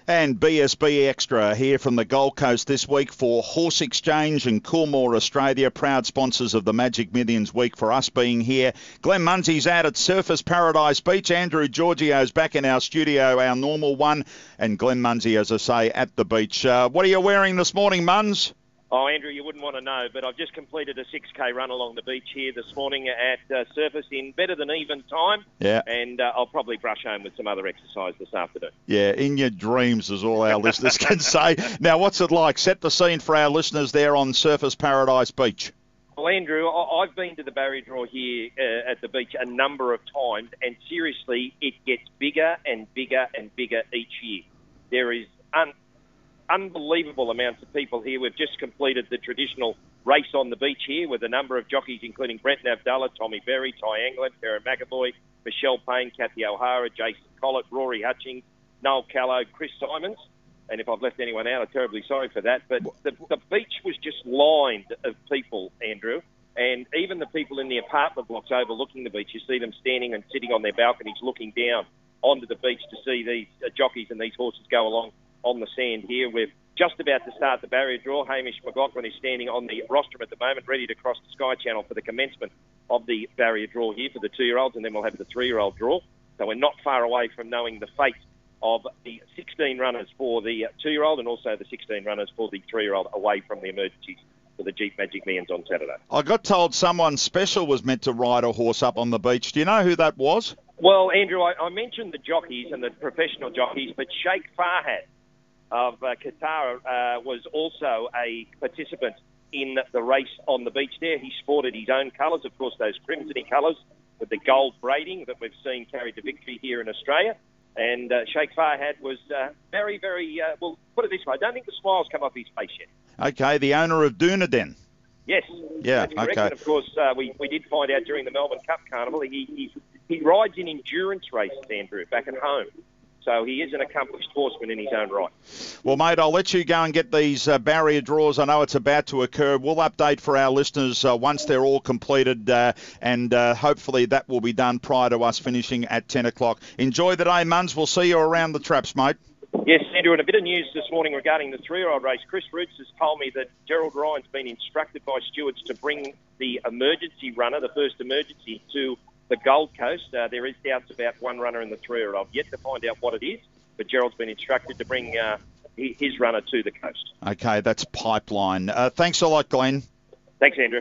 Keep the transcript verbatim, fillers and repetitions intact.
And B S B Extra here from the Gold Coast this week for Horse Exchange and Coolmore Australia, proud sponsors of the Magic Millions week for us being here. Glenn Munsey's out at Surfers Paradise Beach. Andrew Giorgio's back in our studio, our normal one. And Glenn Munsey, as I say, at the beach. Uh, what are you wearing this morning, Muns? Oh, Andrew, you wouldn't want to know, but I've just completed a six K run along the beach here this morning at uh, Surfers in better than even time. Yeah. And uh, I'll probably brush home with some other exercise this afternoon. Yeah, in your dreams, as all our listeners can say. Now, what's it like? Set the scene for our listeners there on Surfers Paradise Beach. Well, Andrew, I- I've been to the barrier draw here uh, at the beach a number of times, and seriously, it gets bigger and bigger and bigger each year. There is un- unbelievable amounts of people here. We've just completed the traditional race on the beach here with a number of jockeys, including Brett Navdala, Tommy Berry, Ty Anglin, Karen McAvoy, Michelle Payne, Kathy O'Hara, Jason Collett, Rory Hutchings, Noel Callow, Chris Simons. And if I've left anyone out, I'm terribly sorry for that. But the, the beach was just lined of people, Andrew. And even the people in the apartment blocks overlooking the beach, you see them standing and sitting on their balconies looking down onto the beach to see these uh, jockeys and these horses go along on the sand here. We're just about to start the barrier draw. Hamish McLaughlin is standing on the rostrum at the moment, ready to cross the Sky Channel for the commencement of the barrier draw here for the two-year-olds, and then we'll have the three-year-old draw. So we're not far away from knowing the fate of the sixteen runners for the two-year-old and also the sixteen runners for the three-year-old away from the emergencies for the Jeep Magic Millions on Saturday. I got told someone special was meant to ride a horse up on the beach. Do you know who that was? Well, Andrew, I, I mentioned the jockeys and the professional jockeys, but Sheikh Farhad of uh, Qatar uh, was also a participant in the race on the beach there. He sported his own colours, of course, those crimsony colours with the gold braiding that we've seen carried to victory here in Australia. And uh, Sheikh Farhad was uh, very, very, uh, well, put it this way, I don't think the smiles come off his face yet. Okay, the owner of Dunedin. Yes. Yeah, that's correct. okay. And of course, uh, we, we did find out during the Melbourne Cup Carnival, he, he, he rides in endurance races, Andrew, back at home. So he is an accomplished horseman in his own right. Well, mate, I'll let you go and get these uh, barrier draws. I know it's about to occur. We'll update for our listeners uh, once they're all completed, uh, and uh, hopefully that will be done prior to us finishing at ten o'clock. Enjoy the day, Muns. We'll see you around the traps, mate. Yes, Andrew, and a bit of news this morning regarding the three-year-old race. Chris Roots has told me that Gerald Ryan's been instructed by stewards to bring the emergency runner, the first emergency, to the Gold Coast. Uh, there is doubts about one runner in the three-year-old. Yet to find out what it is, but Gerald's been instructed to bring uh, his runner to the coast. Okay, that's Pipeline. Uh, thanks a lot, Glenn. Thanks, Andrew.